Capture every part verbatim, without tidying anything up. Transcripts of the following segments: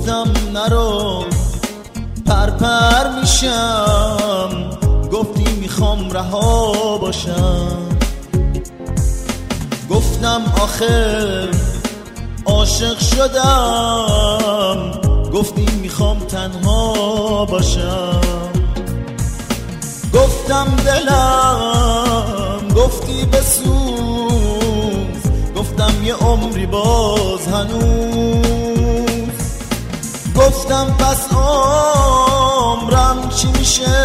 گفتم نرو پر پر میشم، گفتی میخوام رها باشم. گفتم آخه عاشق شدم، گفتی میخوام تنها باشم. گفتم دلم، گفتی بسوز، گفتم یه عمری باز هنوز. گفتم پس عمرم چی میشه،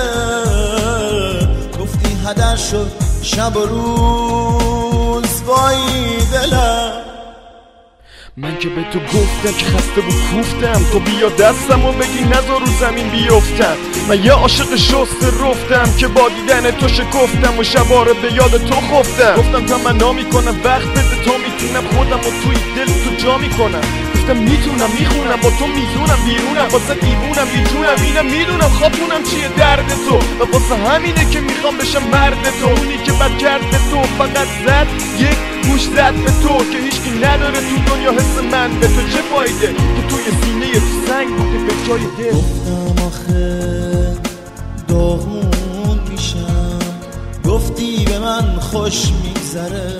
گفتی هدر شد شب و روز. وای دلم، من که به تو گفتم که خسته و کوفتم، تو بیا دستم و بگی نذار رو زمین بیفتم. من یه عاشق شست رفتم که با دیدن تو شکفتم و شباره به یاد تو خفتم. گفتم تمنا میکنم وقت بده تا میتونم خودم و توی دل تو جا میکنم. گفتم میتونم میخونم با تو میزونم بیرونم، واسه دیوونم بی جونم، اینم میدونم خوابونم چیه درد تو و واسه همینه که میخوام بشم مرد تو. اونی که بد کرد تو فقط زد یک گوش زد به تو که هیچکی نداره تو دنیا حس من به تو چه فایده. تو توی سینه تو سنگ بوده به جای دل. گفتم آخه داغون میشم، گفتی به من خوش میگذره.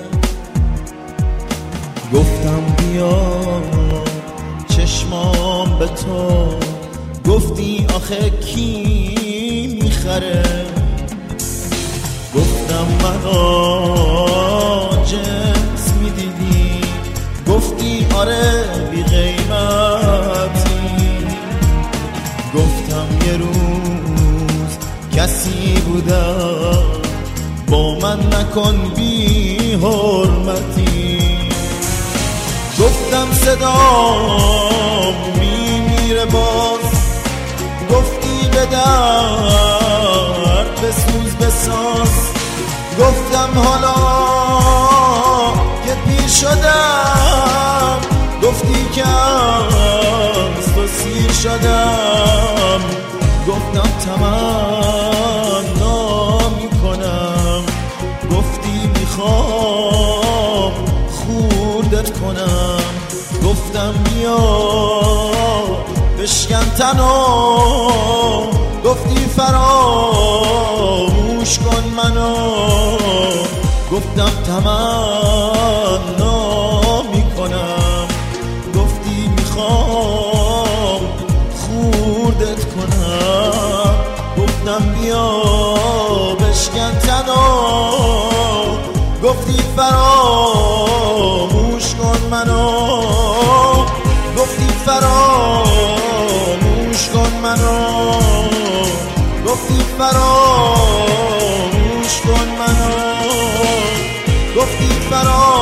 گفتم بیا چشمام به تو، گفتی آخه کی میخره. گفتم منو جنس میدیدی، گفتی آره بی قیمتی. گفتم یه روز کسی بودم، با من نکن بی حرمتی. گفتم صدام میمیره باز، گفتی به درد بسوز بساز. گفتم حالا که پیر شدم، گفتی که از تو سیر شدم. گفتم تمنا میکنم، گفتی میخوام خوردت کنم. گفتم بیا بشکن تنو، گفتی فراموش کن منو. گفتم تمنا میکنم، گفتی میخوام خوردت کنم. گفتم بیا بشکن تنو، گفتی فراموش کن منو. گفتی فراموش کن منو، گفتی فراموش کن منو، گفتی فراموش